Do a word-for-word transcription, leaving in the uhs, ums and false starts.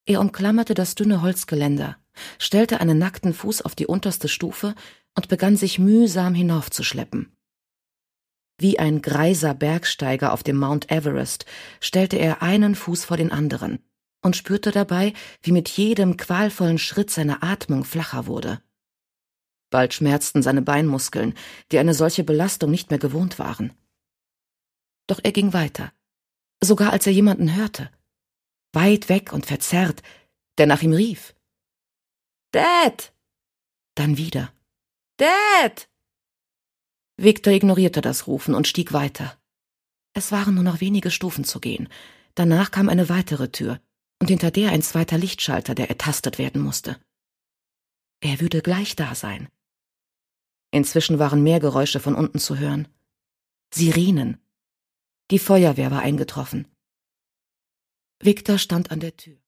Er umklammerte das dünne Holzgeländer, stellte einen nackten Fuß auf die unterste Stufe und begann sich mühsam hinaufzuschleppen. Wie ein greiser Bergsteiger auf dem Mount Everest stellte er einen Fuß vor den anderen und spürte dabei, wie mit jedem qualvollen Schritt seine Atmung flacher wurde. Bald schmerzten seine Beinmuskeln, die eine solche Belastung nicht mehr gewohnt waren. Doch er ging weiter, sogar als er jemanden hörte, weit weg und verzerrt, der nach ihm rief. »Dad!« Dann wieder. »Dad!« Victor ignorierte das Rufen und stieg weiter. Es waren nur noch wenige Stufen zu gehen. Danach kam eine weitere Tür und hinter der ein zweiter Lichtschalter, der ertastet werden musste. Er würde gleich da sein. Inzwischen waren mehr Geräusche von unten zu hören. Sirenen. Die Feuerwehr war eingetroffen. Victor stand an der Tür.